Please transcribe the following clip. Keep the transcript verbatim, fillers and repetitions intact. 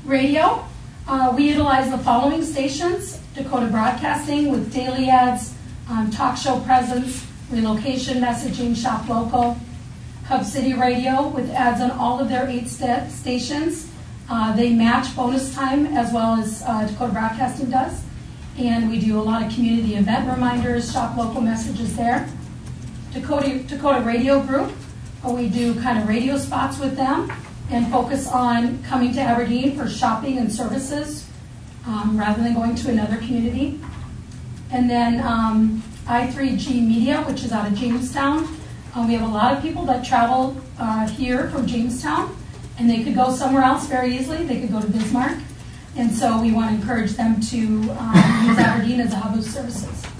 Radio, uh, we utilize the following stations: Dakota Broadcasting with daily ads, um, talk show presence, relocation messaging, shop local. Hub City Radio with ads on all of their eight st stations. Uh, they match bonus time as well as uh, Dakota Broadcasting does. And we do a lot of community event reminders, shop local messages there. Dakota, Dakota Radio Group, uh, we do kind of radio spots with them and focus on coming to Aberdeen for shopping and services um, rather than going to another community. And then um, I three G Media, which is out of Jamestown. Uh, we have a lot of people that travel uh, here from Jamestown, and they could go somewhere else very easily. They could go to Bismarck. And so we want to encourage them to um, use Aberdeen as a hub of services.